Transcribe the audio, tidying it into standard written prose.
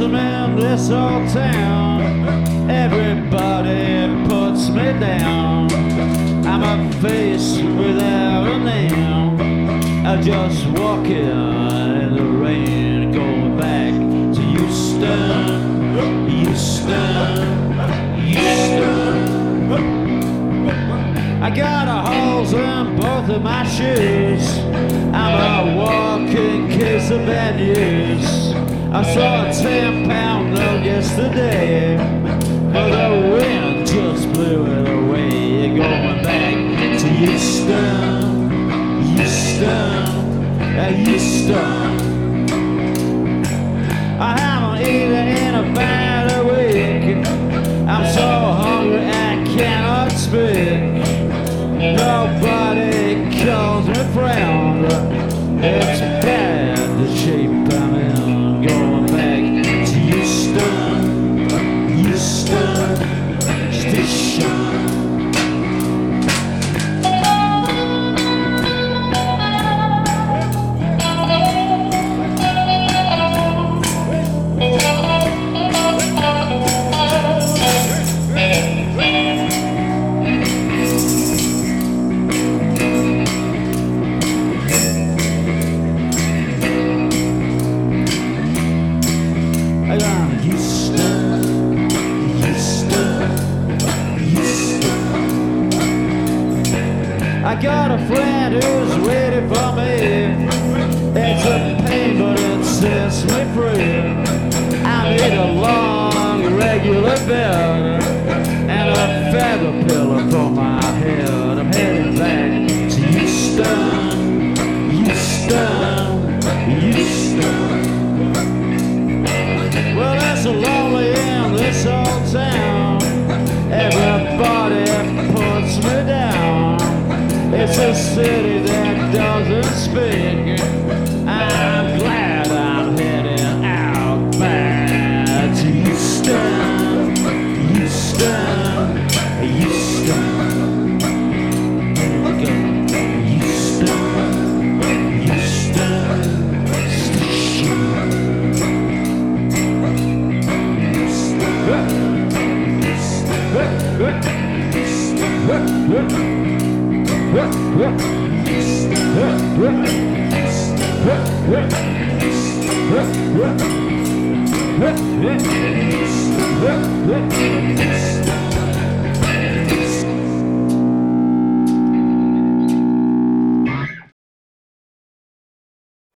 lonesome in this old town. Everybody puts me down. I'm a face without a name. I'm just walking in the rain, going back to Houston, Houston, Houston. I got a holes in both of my shoes. I'm a walking case of bad news. I saw a 10-pound note yesterday, but the wind just blew it away. Going back to Houston, Houston, Houston. I haven't eaten in about a week. I'm so hungry I cannot speak. Nobody calls me friend. It's bad the shape I'm in. Going back to Houston, Houston Station. I got a friend who's waiting for me. It's a pain, but it sets me free. I need a long, regular bed and a feather pillow for my head. I'm heading back to Houston, Houston, Houston. Well, it's so lonely in this old town. Everybody puts me down. It's a city that doesn't speak. I'm glad I'm heading out back to Houston, Houston, Houston. Houston, Houston Station. What?